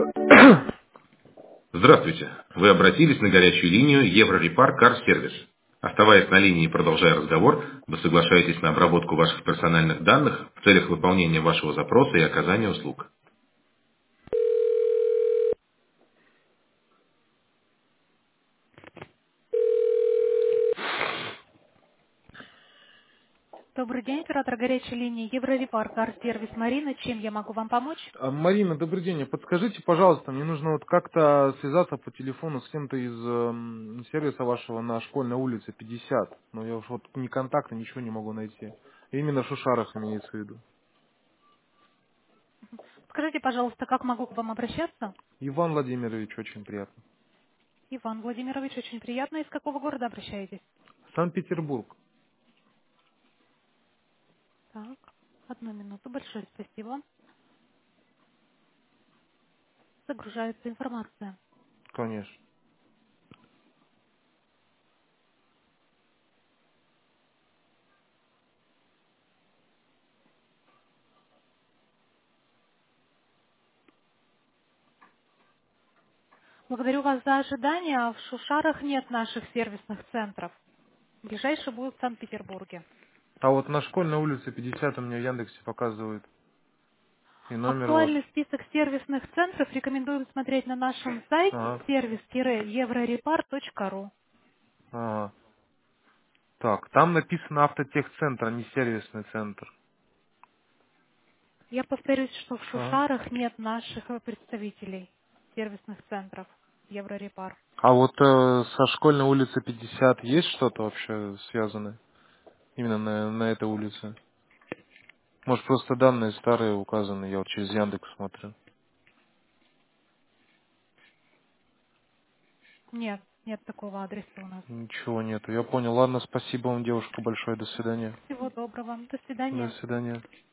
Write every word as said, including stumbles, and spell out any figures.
Здравствуйте. Вы обратились на горячую линию Еврорепар Кар Сервис. Оставаясь на линии и продолжая разговор, вы соглашаетесь на обработку ваших персональных данных в целях выполнения вашего запроса и оказания услуг. Добрый день, оператор горячей линии Еврорепар Кар-сервис Марина. Чем я могу вам помочь? А, Марина, добрый день. А подскажите, пожалуйста, мне нужно вот как-то связаться по телефону с кем-то из эм, сервиса вашего на Школьной улице пятьдесят. Но я уж вот ни контакта, ничего не могу найти. Именно в Шушарах имеется в виду. Скажите, пожалуйста, как могу к вам обращаться? Иван Владимирович, очень приятно. Иван Владимирович, очень приятно. Из какого города обращаетесь? Санкт-Петербург, Так, одну минуту. Большое спасибо. Загружается информация. конечно. Благодарю вас за ожидание. В Шушарах нет наших сервисных центров. Ближайший будет в Санкт-Петербурге. А вот на Школьной улице пятьдесят у меня в Яндексе показывает. И номер ваш. Актуальный список сервисных центров рекомендую смотреть на нашем сайте Ага. сервис-еврорепар точка ру. Ага. Так, там написано автотехцентр, а не сервисный центр. Я повторюсь, что в Ага. Шушарах нет наших э, представителей сервисных центров Еврорепар. А вот э, со Школьной улицы пятьдесят есть что-то вообще связанное? Именно на, на этой улице? Может, просто данные старые указаны, я вот через Яндекс смотрю. Нет, нет такого адреса у нас. Ничего нету. Я понял. Ладно, спасибо вам, девушка, большое. До свидания. Всего доброго. До До свидания. свидания.